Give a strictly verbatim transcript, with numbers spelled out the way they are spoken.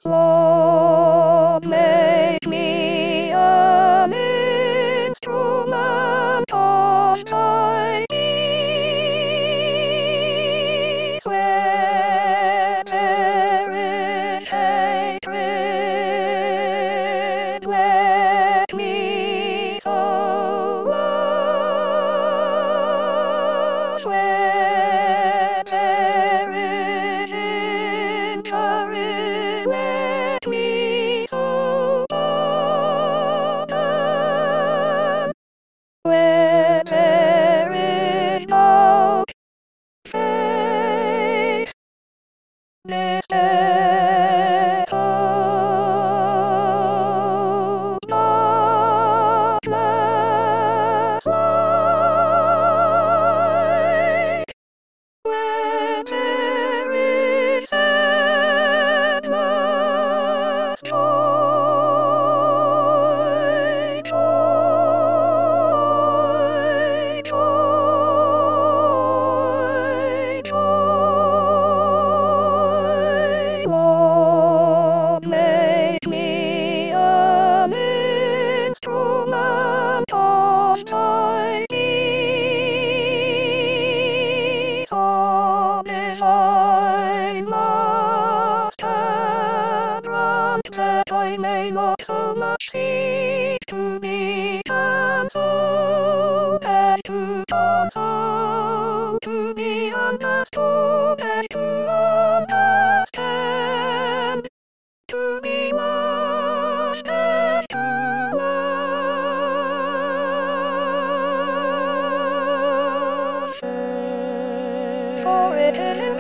Lord, make me an instrument of thy peace. Where there is hatred, let me sow love. Where there is injury, let me sow pardon. Where there is doubt, faith, despair, hope, darkness, light. Where there is sadness, joy, joy, joy, joy. Lord, make me an instrument of thy peace. Of divine Master, grant that I may not so much seek to be consoled as to console, to be understood as to understand, to be loved as to love. For it is in